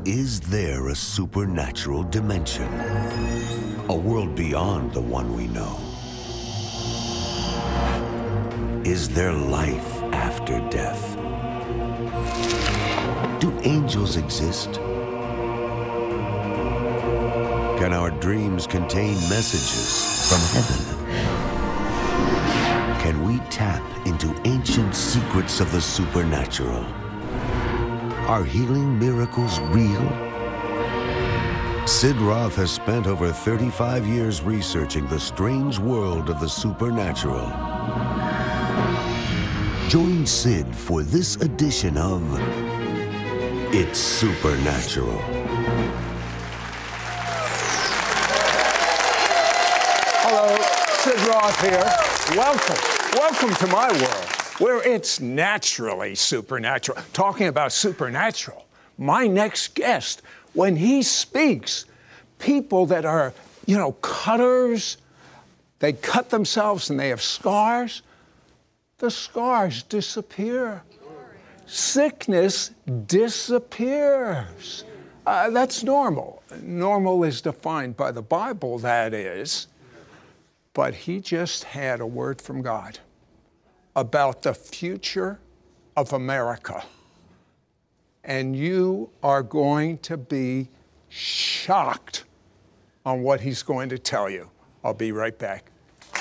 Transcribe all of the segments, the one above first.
Is there a supernatural dimension? A world beyond the one we know? Is there life after death? Do angels exist? Can our dreams contain messages from heaven? Can we tap into ancient secrets of the supernatural? Are healing miracles real? Sid Roth has spent over 35 years researching the strange world of the supernatural. Join Sid for this edition of It's Supernatural. Hello, Sid Roth here. Welcome to my world, where it's naturally supernatural. Talking about supernatural, my next guest, when he speaks, people that are, cutters, they cut themselves and they have scars, the scars disappear. Sickness disappears. That's normal. Normal is defined by the Bible, that is. But he just had a word from God about the future of America. And you are going to be shocked on what he's going to tell you. I'll be right back.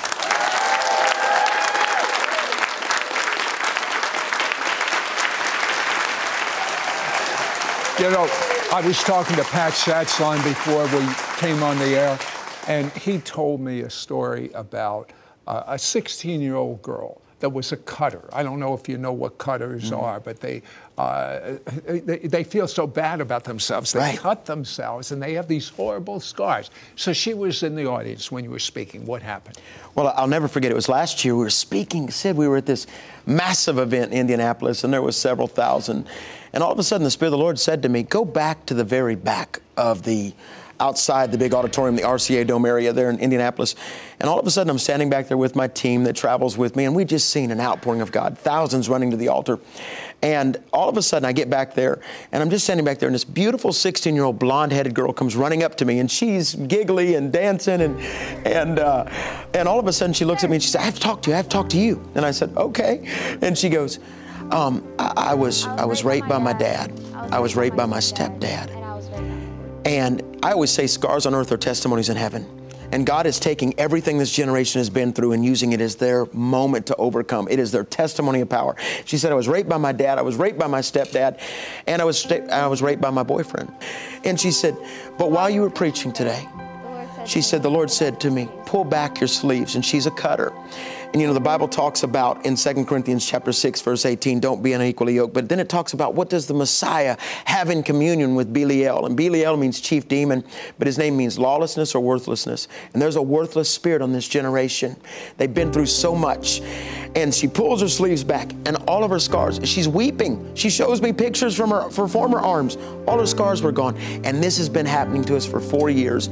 I was talking to Pat Schatzline before we came on the air, and he told me a story about a 16-year-old girl that was a cutter. I don't know if you know what cutters are, but they feel so bad about themselves. They cut themselves, and they have these horrible scars. So she was in the audience when you were speaking. What happened? Well, I'll never forget. It was last year. We were speaking. Sid, we were at this massive event in Indianapolis, and there was several thousand. And all of a sudden, the Spirit of the Lord said to me, go back to the very back of outside the big auditorium, the RCA Dome area there in Indianapolis. And all of a sudden, I'm standing back there with my team that travels with me, and we just seen an outpouring of God, thousands running to the altar. And all of a sudden, I get back there, and I'm just standing back there, and this beautiful 16-year-old blonde-headed girl comes running up to me, and she's giggly and dancing, and all of a sudden, she looks at me, and she said, I have to talk to you. And I said, okay. And she goes, I was raped by my dad. I was raped by my stepdad. And I always say scars on earth are testimonies in heaven. And God is taking everything this generation has been through and using it as their moment to overcome. It is their testimony of power. She said, I was raped by my dad, I was raped by my stepdad, and I was raped by my boyfriend. And she said, but while you were preaching today, she said, the Lord said to me, pull back your sleeves. And she's a cutter. And the Bible talks about in 2 Corinthians chapter 6, verse 18, don't be unequally yoked. But then it talks about what does the Messiah have in communion with Belial? And Belial means chief demon, but his name means lawlessness or worthlessness. And there's a worthless spirit on this generation. They've been through so much. And she pulls her sleeves back, and all of her scars, she's weeping. She shows me pictures from her former arms. All her scars were gone. And this has been happening to us for 4 years.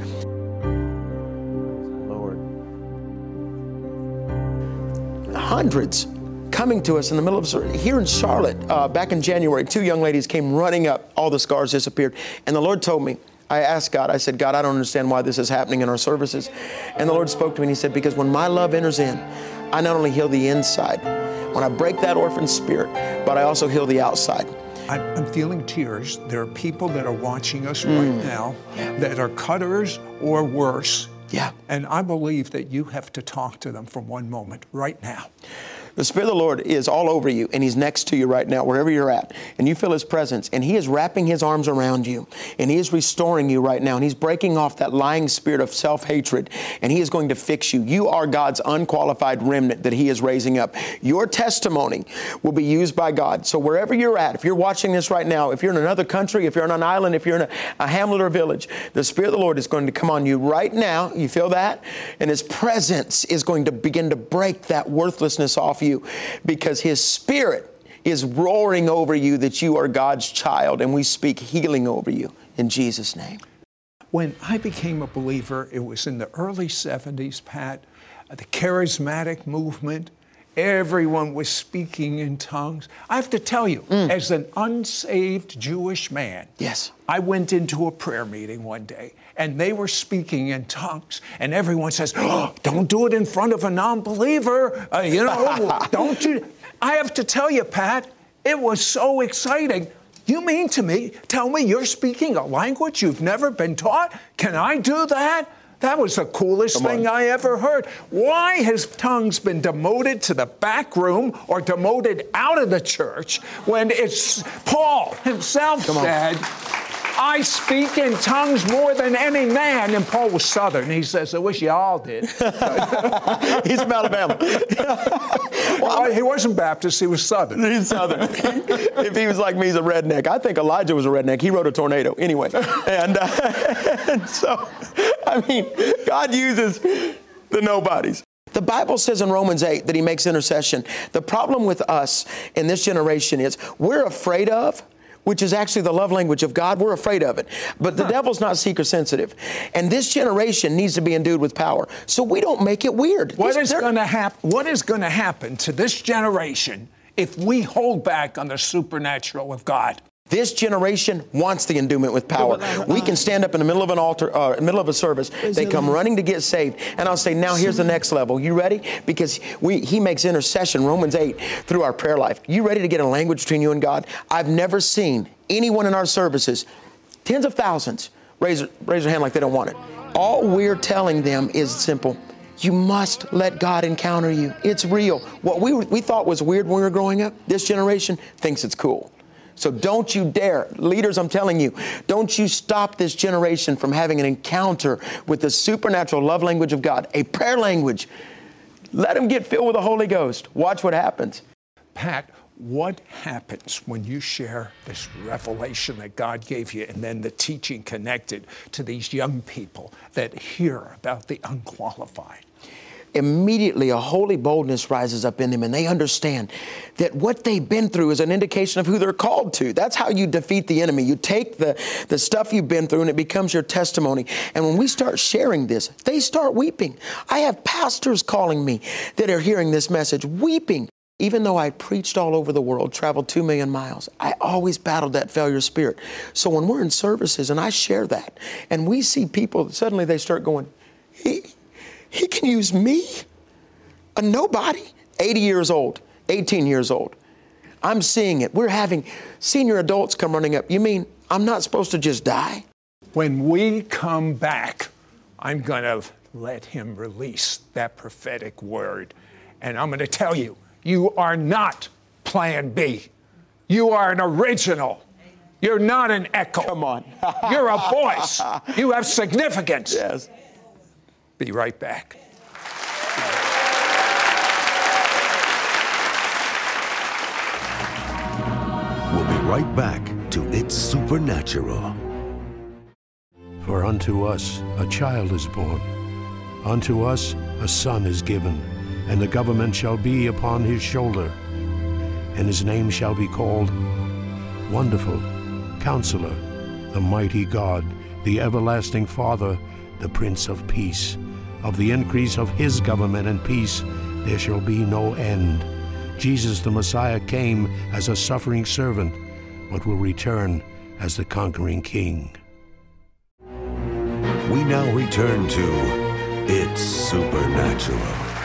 Hundreds coming to us in the middle of here in Charlotte back in January. 2 young ladies came running up. All the scars disappeared. And the Lord told me, I asked God, I said, God, I don't understand why this is happening in our services. And the Lord spoke to me and he said, because when my love enters in, I not only heal the inside, when I break that orphan spirit, but I also heal the outside. I'm feeling tears. There are people that are watching us right now that are cutters or worse. Yeah. And I believe that you have to talk to them for one moment right now. The Spirit of the Lord is all over you, and He's next to you right now, wherever you're at. And you feel His presence, and He is wrapping His arms around you, and He is restoring you right now, and He's breaking off that lying spirit of self-hatred, and He is going to fix you. You are God's unqualified remnant that He is raising up. Your testimony will be used by God. So wherever you're at, if you're watching this right now, if you're in another country, if you're on an island, if you're in a hamlet or village, the Spirit of the Lord is going to come on you right now. You feel that? And His presence is going to begin to break that worthlessness off you, because His Spirit is roaring over you that you are God's child, and we speak healing over you in Jesus' name. When I became a believer, it was in the early 70s, Pat. The charismatic movement everyone was speaking in tongues. I have to tell you, as an unsaved Jewish man, yes, I went into a prayer meeting one day, and they were speaking in tongues, and everyone says, oh, don't do it in front of a non-believer, don't you? I have to tell you, Pat, it was so exciting. You mean to tell me you're speaking a language you've never been taught? Can I do that? That was the coolest thing I ever heard. Why has tongues been demoted to the back room or demoted out of the church when it's Paul himself said, I speak in tongues more than any man. And Paul was Southern. He says, I wish you all did. He's from Alabama. Well, he wasn't Baptist. He was Southern. He's Southern. If he was like me, he's a redneck. I think Elijah was a redneck. He wrote a tornado anyway. And so, I mean, God uses the nobodies. The Bible says in Romans 8 that he makes intercession. The problem with us in this generation is we're afraid of, which is actually the love language of God. We're afraid of it. But the devil's not seeker sensitive. And this generation needs to be endued with power. So we don't make it weird. What is going to happen to this generation if we hold back on the supernatural of God? This generation wants the endowment with power. We can stand up in the middle of an altar, middle of a service. They come running to get saved. And I'll say, now here's the next level. You ready? Because he makes intercession, Romans 8, through our prayer life. You ready to get a language between you and God? I've never seen anyone in our services, tens of thousands, raise their hand like they don't want it. All we're telling them is simple. You must let God encounter you. It's real. What we thought was weird when we were growing up, this generation thinks it's cool. So don't you dare, leaders, I'm telling you, don't you stop this generation from having an encounter with the supernatural love language of God, a prayer language. Let them get filled with the Holy Ghost. Watch what happens. Pat, what happens when you share this revelation that God gave you and then the teaching connected to these young people that hear about the unqualified? Immediately a holy boldness rises up in them, and they understand that what they've been through is an indication of who they're called to. That's how you defeat the enemy. You take the stuff you've been through and it becomes your testimony. And when we start sharing this, they start weeping. I have pastors calling me that are hearing this message, weeping. Even though I preached all over the world, traveled 2 million miles, I always battled that failure spirit. So when we're in services and I share that and we see people, suddenly they start going, He can use me, a nobody, 80 years old, 18 years old. I'm seeing it. We're having senior adults come running up. You mean I'm not supposed to just die? When we come back, I'm going to let him release that prophetic word. And I'm going to tell you, you are not plan B. You are an original. You're not an echo. Come on. You're a voice. You have significance. Yes. Be right back. We'll be right back to It's Supernatural. For unto us a child is born, unto us a son is given, and the government shall be upon his shoulder. And his name shall be called Wonderful, Counselor, the Mighty God, the Everlasting Father, the Prince of Peace. Of the increase of his government and peace there shall be no end. Jesus the Messiah came as a suffering servant, but will return as the conquering King. We now return to It's Supernatural.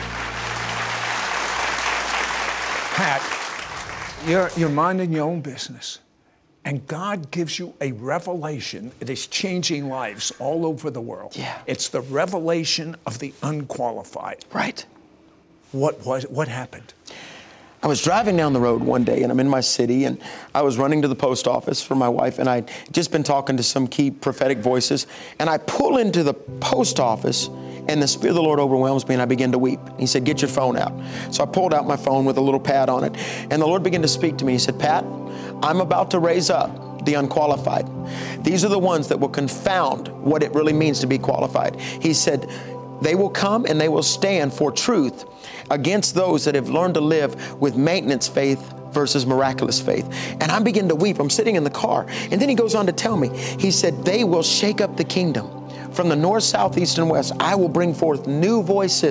Pat, you're minding your own business. And God gives you a revelation that is changing lives all over the world. Yeah. It's the revelation of the unqualified. Right. What happened? I was driving down the road one day, and I'm in my city, and I was running to the post office for my wife, and I'd just been talking to some key prophetic voices, and I pull into the post office, and the Spirit of the Lord overwhelms me, and I begin to weep. He said, get your phone out. So I pulled out my phone with a little pad on it, and the Lord began to speak to me. He said, Pat, I'm about to raise up the unqualified. These are the ones that will confound what it really means to be qualified. He said, they will come and they will stand for truth against those that have learned to live with maintenance faith versus miraculous faith. And I begin to weep. I'm sitting in the car. And then he goes on to tell me, he said, they will shake up the kingdom. From the north, south, east, and west, I will bring forth new voices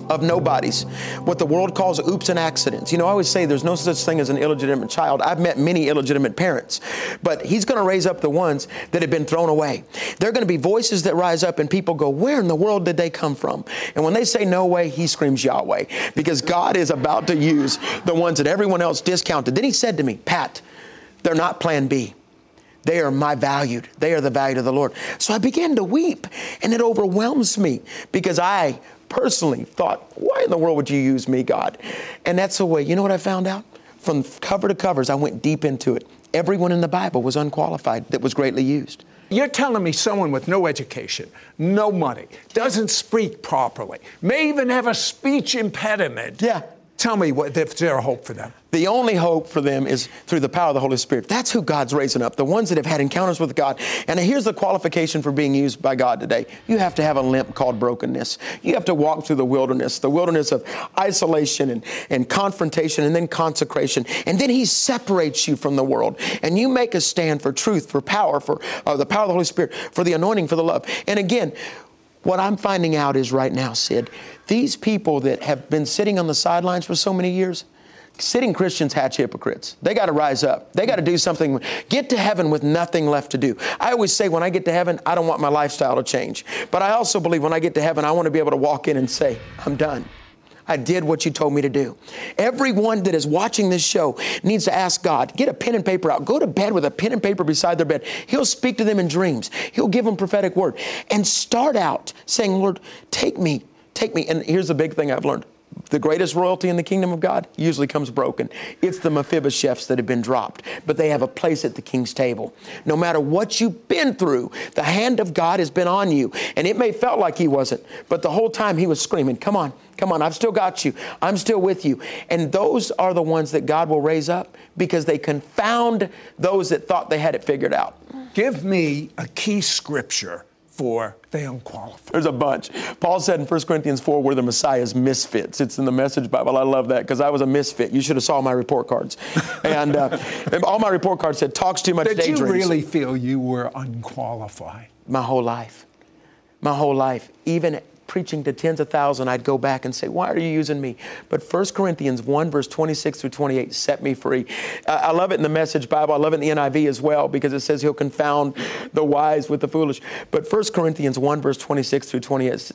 of nobodies, what the world calls oops and accidents. You know, I always say there's no such thing as an illegitimate child. I've met many illegitimate parents, but He's going to raise up the ones that have been thrown away. There are going to be voices that rise up and people go, where in the world did they come from? And when they say no way, He screams Yahweh, because God is about to use the ones that everyone else discounted. Then He said to me, Pat, they're not plan B. They are my valued. They are the valued of the Lord. So I began to weep, and it overwhelms me because I personally thought, why in the world would you use me, God? And that's the way, you know what I found out? From cover to covers, I went deep into it. Everyone in the Bible was unqualified that was greatly used. You're telling me someone with no education, no money, doesn't speak properly, may even have a speech impediment. Yeah. Tell me, if there a hope for them? The only hope for them is through the power of the Holy Spirit. That's who God's raising up, the ones that have had encounters with God. And here's the qualification for being used by God today. You have to have a limp called brokenness. You have to walk through the wilderness of isolation and confrontation and then consecration. And then He separates you from the world. And you make a stand for truth, for power, for the power of the Holy Spirit, for the anointing, for the love. And again, what I'm finding out is right now, Sid, these people that have been sitting on the sidelines for so many years, sitting Christians hatch hypocrites. They got to rise up. They got to do something. Get to heaven with nothing left to do. I always say when I get to heaven, I don't want my lifestyle to change. But I also believe when I get to heaven, I want to be able to walk in and say, I'm done. I did what you told me to do. Everyone that is watching this show needs to ask God, get a pen and paper out. Go to bed with a pen and paper beside their bed. He'll speak to them in dreams. He'll give them prophetic word. And start out saying, Lord, take me. And here's the big thing I've learned. The greatest royalty in the kingdom of God usually comes broken. It's the Mephibosheths that have been dropped, but they have a place at the king's table. No matter what you've been through, the hand of God has been on you. And it may felt like He wasn't, but the whole time He was screaming, come on, I've still got you. I'm still with you. And those are the ones that God will raise up because they confound those that thought they had it figured out. Give me a key scripture for the unqualified. There's a bunch. Paul said in 1 Corinthians 4, we're the Messiah's misfits. It's in the Message Bible. I love that because I was a misfit. You should have saw my report cards. And all my report cards said, talks too much daydreams. Did you really feel you were unqualified? My whole life. My whole life. Even preaching to tens of thousands, I'd go back and say, why are you using me? But 1 Corinthians 1, verse 26 through 28 set me free. I love it in the Message Bible. I love it in the NIV as well because it says He'll confound the wise with the foolish. But 1 Corinthians 1, verse 26 through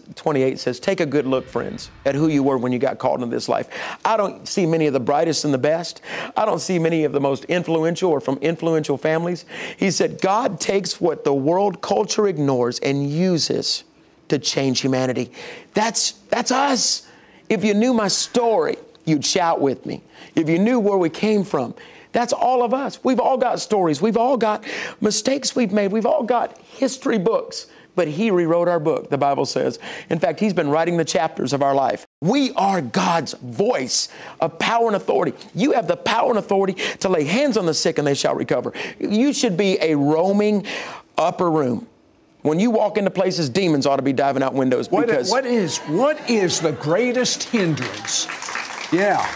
28 says, take a good look, friends, at who you were when you got called into this life. I don't see many of the brightest and the best. I don't see many of the most influential or from influential families. He said, God takes what the world culture ignores and uses to change humanity. That's us. If you knew my story, you'd shout with me. If you knew where we came from, that's all of us. We've all got stories. We've all got mistakes we've made. We've all got history books. But He rewrote our book, the Bible says. In fact, He's been writing the chapters of our life. We are God's voice of power and authority. You have the power and authority to lay hands on the sick and they shall recover. You should be a roaming upper room. When you walk into places, demons ought to be diving out windows. Because what is the greatest hindrance? Yeah.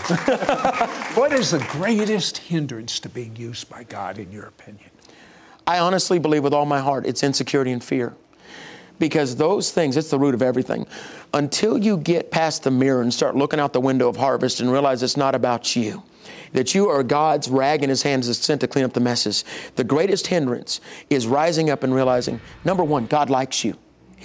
What is the greatest hindrance to being used by God, in your opinion? I honestly believe with all my heart it's insecurity and fear. Because those things, it's the root of everything. Until you get past the mirror and start looking out the window of harvest and realize it's not about you, that you are God's rag in His hands that's sent to clean up the messes. The greatest hindrance is rising up and realizing, number one, God likes you.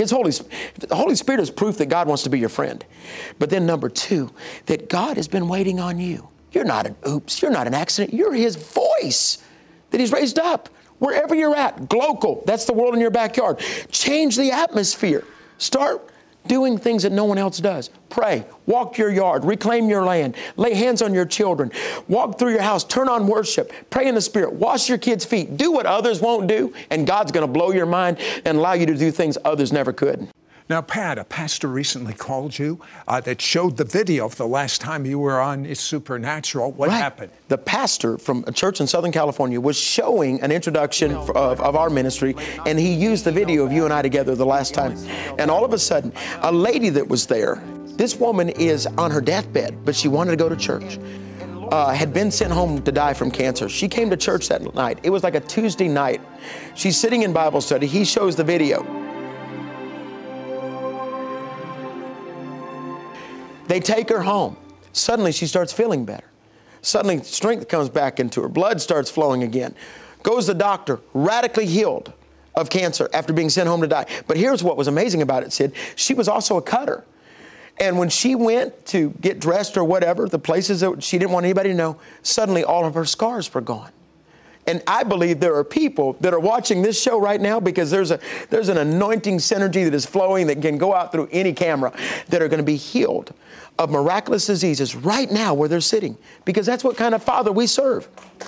The Holy Spirit is proof that God wants to be your friend. But then number two, that God has been waiting on you. You're not an oops. You're not an accident. You're His voice that He's raised up. Wherever you're at, Glocal, that's the world in your backyard. Change the atmosphere. Start doing things that no one else does. Pray, walk your yard, reclaim your land, lay hands on your children, walk through your house, turn on worship, pray in the Spirit, wash your kids' feet, do what others won't do, and God's going to blow your mind and allow you to do things others never could. Now, Pat, a pastor recently called you that showed the video of the last time you were on It's Supernatural. What happened? The pastor from a church in Southern California was showing an introduction of our ministry, and he used the video of you and I together the last time. And all of a sudden, a lady that was there, this woman is on her deathbed, but she wanted to go to church. Had been sent home to die from cancer. She came to church that night. It was like a Tuesday night. She's sitting in Bible study. He shows the video. They take her home. Suddenly she starts feeling better. Suddenly strength comes back into her. Blood starts flowing again. Goes to the doctor, radically healed of cancer after being sent home to die. But here's what was amazing about it, Sid. She was also a cutter. And when she went to get dressed or whatever, the places that she didn't want anybody to know, suddenly all of her scars were gone. And I believe there are people that are watching this show right now because there's an anointing synergy that is flowing that can go out through any camera that are going to be healed of miraculous diseases right now where they're sitting, because that's what kind of Father we serve.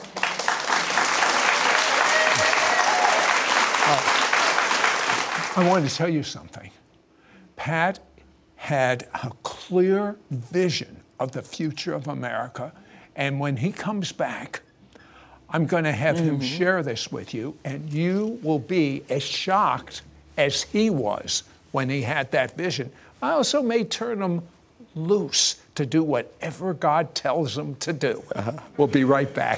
I wanted to tell you something. Pat had a clear vision of the future of America, and when he comes back, I'm going to have him share this with you, and you will be as shocked as he was when he had that vision. I also may turn him loose to do whatever God tells him to do. We'll be right back.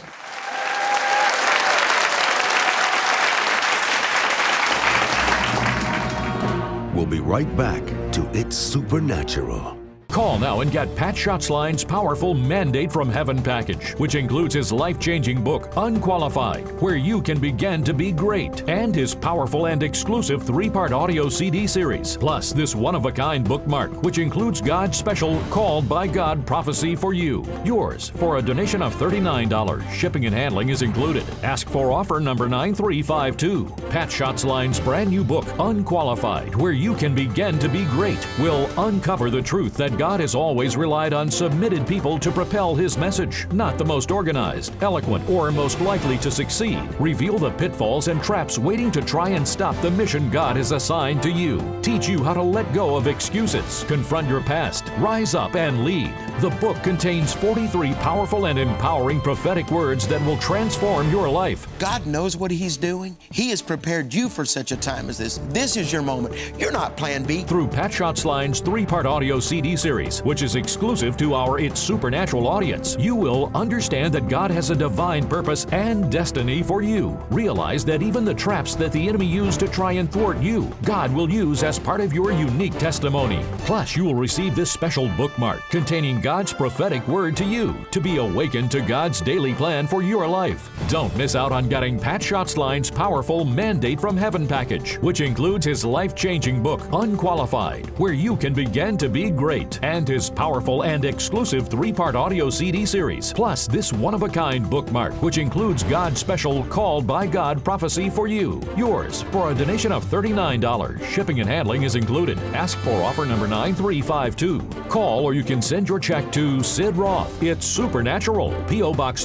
We'll be right back to It's Supernatural. Call now and get Pat Schatzline's powerful Mandate from Heaven package, which includes his life-changing book, Unqualified, Where You Can Begin to Be Great, and his powerful and exclusive 3-part audio CD series, plus this one-of-a-kind bookmark, which includes God's special Called by God Prophecy for You. Yours for a donation of $39. Shipping and handling is included. Ask for offer number 9352. Pat Schatzline's brand new book, Unqualified, Where You Can Begin to Be Great, will uncover the truth that God has always relied on submitted people to propel His message, not the most organized, eloquent, or most likely to succeed. Reveal the pitfalls and traps waiting to try and stop the mission God has assigned to you. Teach you how to let go of excuses, confront your past, rise up, and lead. The book contains 43 powerful and empowering prophetic words that will transform your life. God knows what He's doing. He has prepared you for such a time as this. This is your moment. You're not Plan B. Through Pat Schatzline's 3-part audio CD series, which is exclusive to our It's Supernatural audience, you will understand that God has a divine purpose and destiny for you. Realize that even the traps that the enemy used to try and thwart you, God will use as part of your unique testimony. Plus, you will receive this special bookmark containing God's prophetic word to you to be awakened to God's daily plan for your life. Don't miss out on getting Pat Schatzline's powerful Mandate from Heaven package, which includes his life-changing book, Unqualified, Where You Can Begin to Be Great, and his powerful and exclusive 3-part audio CD series, plus this one-of-a-kind bookmark, which includes God's special Called by God Prophecy for You. Yours for a donation of $39. Shipping and handling is included. Ask for offer number 9352. Call or you can send your check to Sid Roth. It's Supernatural. P.O. Box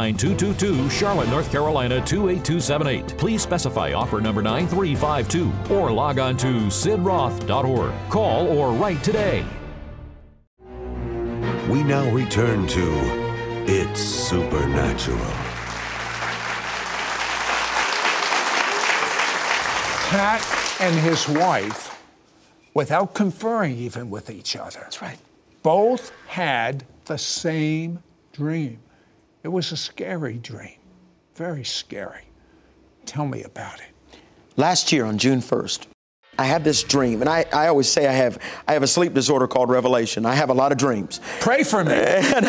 39222, Charlotte, North Carolina 28278. Please specify offer number 9352 or log on to sidroth.org. Call or write today. We now return to It's Supernatural. Pat and his wife, without conferring even with each other, That's right. both had the same dream. It was a scary dream, very scary. Tell me about it. Last year on June 1st, I had this dream, and I always say I have a sleep disorder called revelation. I have a lot of dreams. Pray for me. And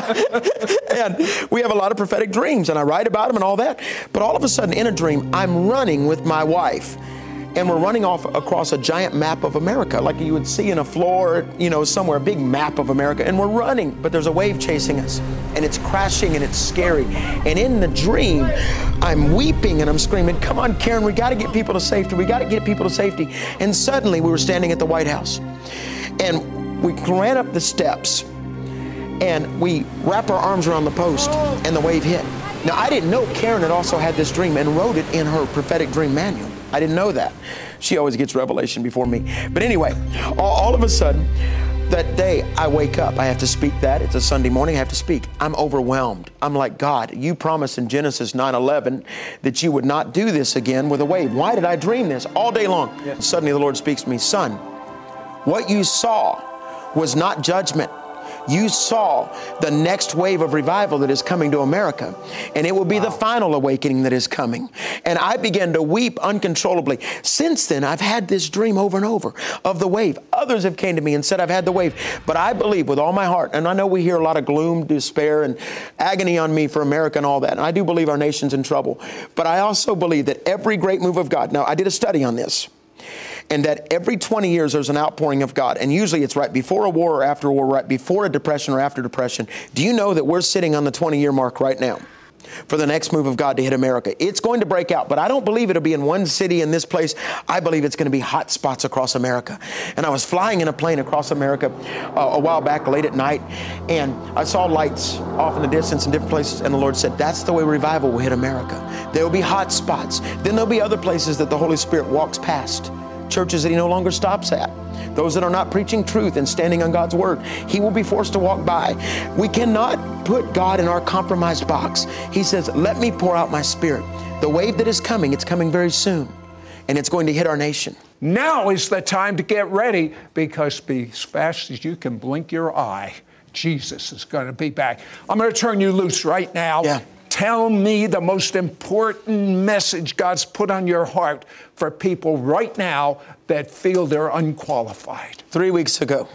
we have a lot of prophetic dreams, and I write about them and all that. But all of a sudden, in a dream, I'm running with my wife, and we're running off across a giant map of America, like you would see in a floor, somewhere, a big map of America, and we're running, but there's a wave chasing us, and it's crashing, and it's scary. And in the dream, I'm weeping, and I'm screaming, come on, Karen, we got to get people to safety. We got to get people to safety. And suddenly, we were standing at the White House, and we ran up the steps, and we wrapped our arms around the post, and the wave hit. Now, I didn't know Karen had also had this dream and wrote it in her prophetic dream manual. I didn't know that. She always gets revelation before me. But anyway, all of a sudden, that day I wake up. I have to speak that. It's a Sunday morning. I have to speak. I'm overwhelmed. I'm like, God, you promised in Genesis 9:11 that you would not do this again with a wave. Why did I dream this all day long? Yeah. Suddenly the Lord speaks to me, son, what you saw was not judgment. you saw the next wave of revival that is coming to America. And it will be the final awakening that is coming. And I began to weep uncontrollably. Since then, I've had this dream over and over of the wave. Others have came to me and said, I've had the wave. But I believe with all my heart, and I know we hear a lot of gloom, despair, and agony on me for America and all that. And I do believe our nation's in trouble. But I also believe that every great move of God, now I did a study on this, and that every 20 years there's an outpouring of God. And usually it's right before a war or after a war, right before a depression or after depression. Do you know that we're sitting on the 20-year mark right now for the next move of God to hit America? It's going to break out, but I don't believe it'll be in one city in this place. I believe it's going to be hot spots across America. And I was flying in a plane across America a while back late at night, and I saw lights off in the distance in different places, and the Lord said, that's the way revival will hit America. There will be hot spots. Then there'll be other places that the Holy Spirit walks past. Churches that He no longer stops at. Those that are not preaching truth and standing on God's Word, He will be forced to walk by. We cannot put God in our compromised box. He says, let me pour out my Spirit. The wave that is coming, it's coming very soon. And it's going to hit our nation. Now is the time to get ready, because as fast as you can blink your eye, Jesus is going to be back. I'm going to turn you loose right now. Yeah. Tell me the most important message God's put on your heart for people right now that feel they're unqualified. 3 weeks ago,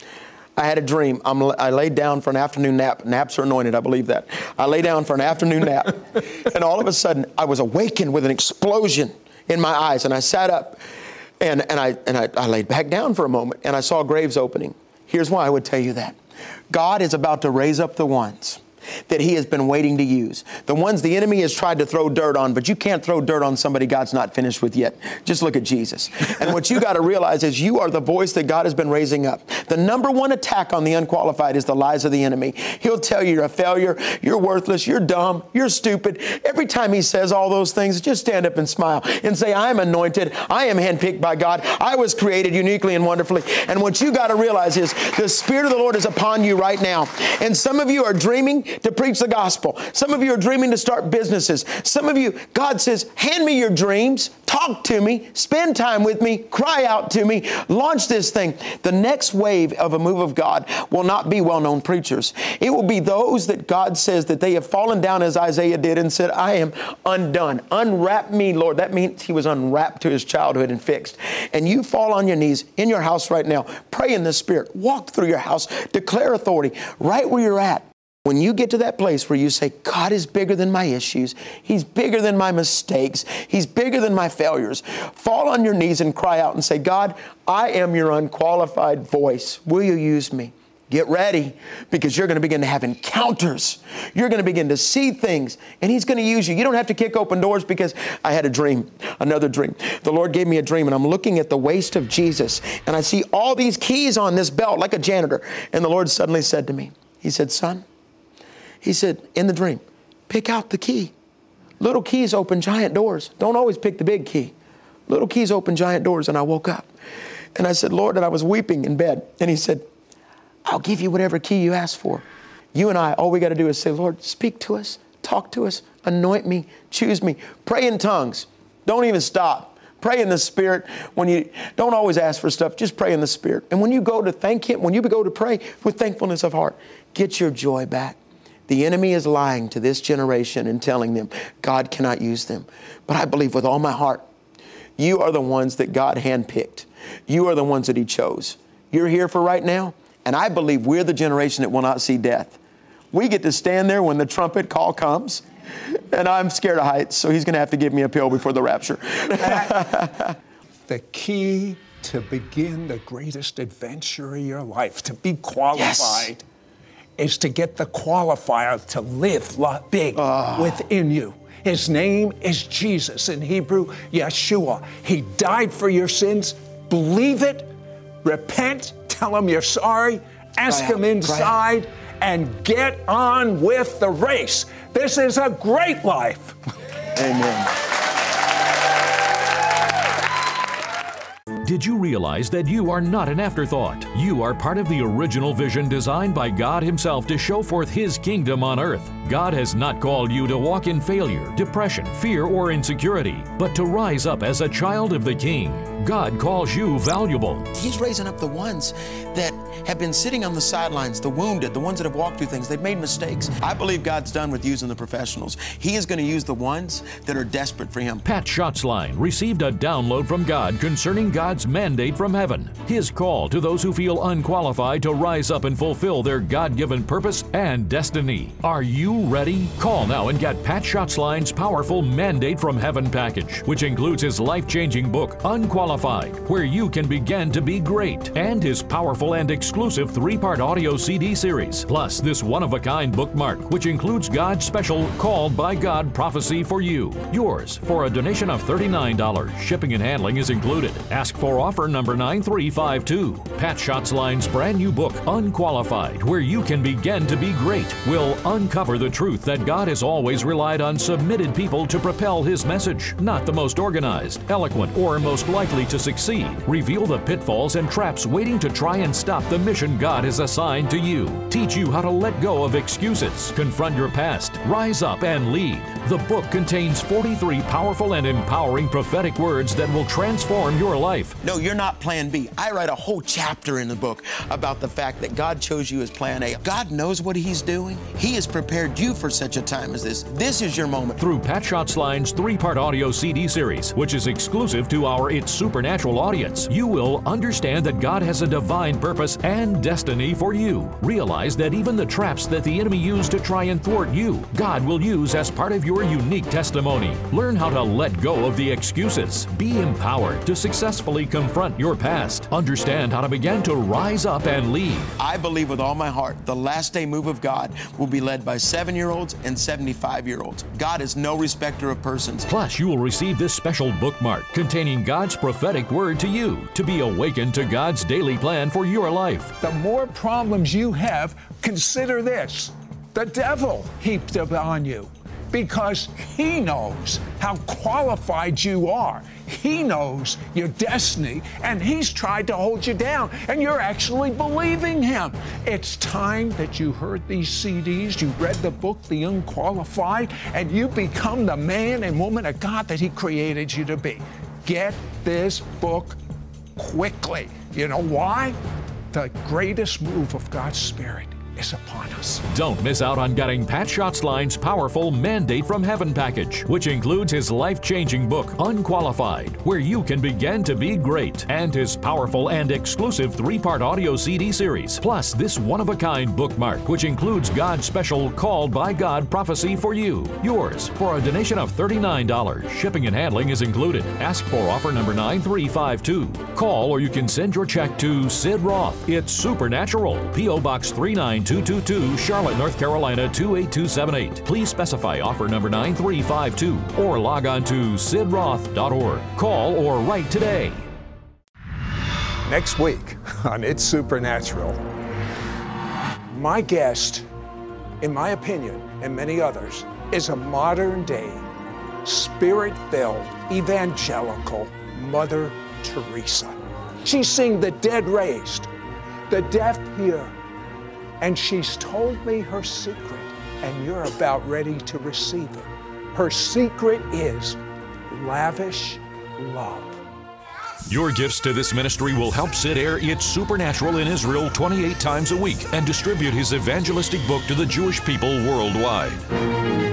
I had a dream. I laid down for an afternoon nap. Naps are anointed, I believe that. I lay down for an afternoon nap, and all of a sudden, I was awakened with an explosion in my eyes, and I sat up, and I laid back down for a moment, and I saw graves opening. Here's why I would tell you that. God is about to raise up the ones that He has been waiting to use. The ones the enemy has tried to throw dirt on, but you can't throw dirt on somebody God's not finished with yet. Just look at Jesus. And what you got to realize is you are the voice that God has been raising up. The number one attack on the unqualified is the lies of the enemy. He'll tell you you're a failure, you're worthless, you're dumb, you're stupid. Every time he says all those things, just stand up and smile and say, I am anointed, I am handpicked by God, I was created uniquely and wonderfully. And what you got to realize is the Spirit of the Lord is upon you right now. And some of you are dreaming to preach the gospel. Some of you are dreaming to start businesses. Some of you, God says, hand me your dreams, talk to me, spend time with me, cry out to me, launch this thing. The next wave of a move of God will not be well-known preachers. It will be those that God says that they have fallen down as Isaiah did and said, I am undone. Unwrap me, Lord. That means he was unwrapped to his childhood and fixed. And you fall on your knees in your house right now, pray in the Spirit, walk through your house, declare authority right where you're at. When you get to that place where you say, God is bigger than my issues, He's bigger than my mistakes, He's bigger than my failures, fall on your knees and cry out and say, God, I am your unqualified voice. Will you use me? Get ready, because you're going to begin to have encounters. You're going to begin to see things, and He's going to use you. You don't have to kick open doors, because I had a dream, another dream. The Lord gave me a dream, and I'm looking at the waist of Jesus, and I see all these keys on this belt like a janitor. And the Lord suddenly said to me, He said, son, He said, in the dream, pick out the key. Little keys open giant doors. Don't always pick the big key. Little keys open giant doors. And I woke up and I said, Lord, and I was weeping in bed. And He said, I'll give you whatever key you ask for. You and I, all we got to do is say, Lord, speak to us, talk to us, anoint me, choose me, pray in tongues. Don't even stop. Pray in the Spirit. When you don't always ask for stuff, just pray in the Spirit. And when you go to thank Him, when you go to pray with thankfulness of heart, get your joy back. The enemy is lying to this generation and telling them God cannot use them. But I believe with all my heart, you are the ones that God handpicked. You are the ones that He chose. You're here for right now, and I believe we're the generation that will not see death. We get to stand there when the trumpet call comes, and I'm scared of heights, so He's going to have to give me a pill before the rapture. The key to begin the greatest adventure of your life, to be qualified, is to get the qualifier to live big within you. His name is Jesus. In Hebrew, Yeshua. He died for your sins. Believe it. Repent. Tell Him you're sorry. Ask Him inside. And get on with the race. This is a great life. Amen. Did you realize that you are not an afterthought? You are part of the original vision designed by God Himself to show forth His kingdom on earth. God has not called you to walk in failure, depression, fear, or insecurity, but to rise up as a child of the King. God calls you valuable. He's raising up the ones that have been sitting on the sidelines, the wounded, the ones that have walked through things. They've made mistakes. I believe God's done with using the professionals. He is going to use the ones that are desperate for Him. Pat Schatzline received a download from God concerning God's mandate from heaven. His call to those who feel unqualified to rise up and fulfill their God-given purpose and destiny. Are you ready? Call now and get Pat Schatzline's powerful Mandate from Heaven package, which includes his life-changing book, Unqualified, where you can begin to be great, and his powerful and exclusive 3-part audio CD series, plus this one-of-a-kind bookmark, which includes God's special Called by God prophecy for you. Yours for a donation of $39. Shipping and handling is included. Ask for offer number 9352. Pat Schatzline's brand new book, Unqualified, where you can begin to be great, will uncover the truth that God has always relied on submitted people to propel His message, not the most organized, eloquent, or most likely to succeed. Reveal the pitfalls and traps waiting to try and stop the mission God has assigned to you. Teach you how to let go of excuses, confront your past, rise up and lead. The book contains 43 powerful and empowering prophetic words that will transform your life. No, you're not plan B. I write a whole chapter in the book about the fact that God chose you as plan A. God knows what He's doing. He has prepared you for such a time as this. This is your moment. Through Pat Schatzline's 3-part audio CD series, which is exclusive to our It's Supernatural audience, you will understand that God has a divine purpose and destiny for you. Realize that even the traps that the enemy used to try and thwart you, God will use as part of your unique testimony. Learn how to let go of the excuses. Be empowered to successfully confront your past. Understand how to begin to rise up and lead. I believe with all my heart the last day move of God will be led by 7-year-olds and 75-year-olds. God is no respecter of persons. Plus, you will receive this special bookmark containing God's prophetic word to you to be awakened to God's daily plan for your life. The more problems you have, consider this. The devil heaped upon you because he knows how qualified you are. He knows your destiny, and he's tried to hold you down, and you're actually believing him. It's time that you heard these CDs, you read the book, The Unqualified, and you become the man and woman of God that He created you to be. Get this book quickly. You know why? The greatest move of God's Spirit is upon us. Don't miss out on getting Pat Schatzline's powerful Mandate from Heaven package, which includes his life-changing book, Unqualified, where you can begin to be great, and his powerful and exclusive 3-part audio CD series, plus this one-of-a-kind bookmark, which includes God's special Called by God prophecy for you. Yours for a donation of $39. Shipping and handling is included. Ask for offer number 9352. Call or you can send your check to Sid Roth. It's Supernatural, P.O. Box 39222, Charlotte, North Carolina 28278. Please specify offer number 9352 or log on to sidroth.org. Call or write today. Next week on It's Supernatural, my guest, in my opinion, and many others, is a modern-day, spirit-filled, evangelical Mother Teresa. She's seeing the dead raised, the deaf hear, and she's told me her secret, and you're about ready to receive it. Her secret is lavish love. Your gifts to this ministry will help Sid air It's Supernatural in Israel 28 times a week and distribute his evangelistic book to the Jewish people worldwide.